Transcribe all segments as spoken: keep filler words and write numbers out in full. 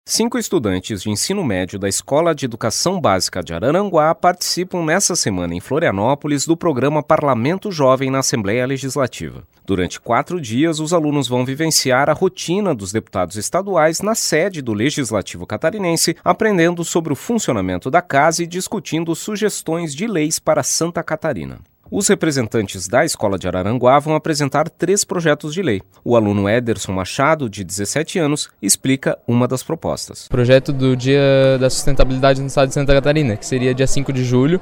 Cinco estudantes de ensino médio da Escola de Educação Básica de Araranguá participam nesta semana em Florianópolis do programa Parlamento Jovem na Assembleia Legislativa. Durante quatro dias, os alunos vão vivenciar a rotina dos deputados estaduais na sede do Legislativo catarinense, aprendendo sobre o funcionamento da casa e discutindo sugestões de leis para Santa Catarina. Os representantes da Escola de Araranguá vão apresentar três projetos de lei. O aluno Ederson Machado, de dezessete anos, explica uma das propostas. O projeto do Dia da Sustentabilidade no Estado de Santa Catarina, que seria dia cinco de julho,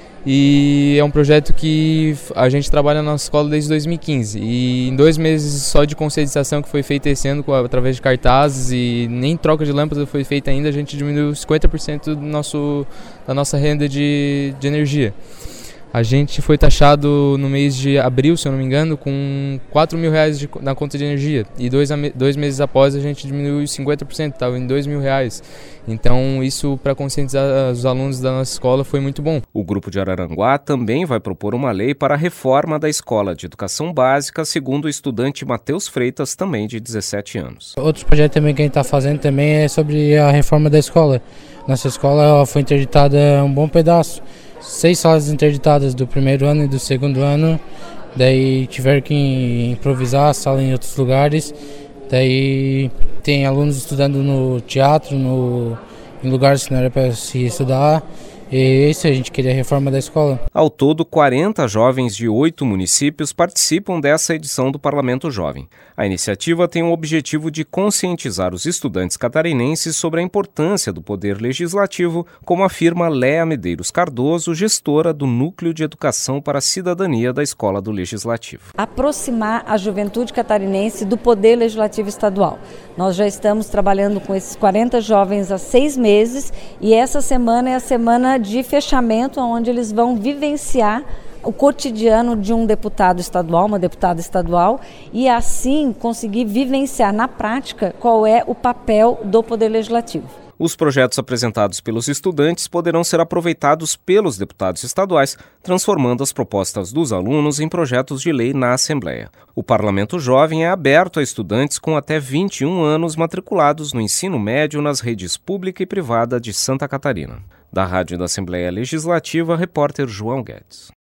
e é um projeto que a gente trabalha na nossa escola desde dois mil e quinze. E em dois meses só de conscientização que foi feita esse ano através de cartazes e nem troca de lâmpada foi feita ainda, a gente diminuiu cinquenta por cento do nosso, da nossa renda de, de energia. A gente foi taxado no mês de abril, se eu não me engano, com quatro mil reais de, na conta de energia. E dois, dois meses após a gente diminuiu cinquenta por cento, estava em dois mil reais. Então isso, para conscientizar os alunos da nossa escola, foi muito bom. O grupo de Araranguá também vai propor uma lei para a reforma da Escola de Educação Básica, segundo o estudante Matheus Freitas, também de dezessete anos. Outro projeto também que a gente está fazendo também é sobre a reforma da escola. Nossa escola foi interditada um bom pedaço. Seis salas interditadas do primeiro ano e do segundo ano, daí tiveram que improvisar a sala em outros lugares, daí tem alunos estudando no teatro, no, em lugares que não era para se estudar, e é isso, a gente queria a reforma da escola. Ao todo, quarenta jovens de oito municípios participam dessa edição do Parlamento Jovem. A iniciativa tem o objetivo de conscientizar os estudantes catarinenses sobre a importância do poder legislativo, como afirma Léa Medeiros Cardoso, gestora do Núcleo de Educação para a Cidadania da Escola do Legislativo. Aproximar a juventude catarinense do poder legislativo estadual. Nós já estamos trabalhando com esses quarenta jovens há seis meses e essa semana é a semana de fechamento, onde eles vão vivenciar o cotidiano de um deputado estadual, uma deputada estadual, e assim conseguir vivenciar na prática qual é o papel do Poder Legislativo. Os projetos apresentados pelos estudantes poderão ser aproveitados pelos deputados estaduais, transformando as propostas dos alunos em projetos de lei na Assembleia. O Parlamento Jovem é aberto a estudantes com até vinte e um anos matriculados no ensino médio nas redes pública e privada de Santa Catarina. Da Rádio da Assembleia Legislativa, repórter João Guedes.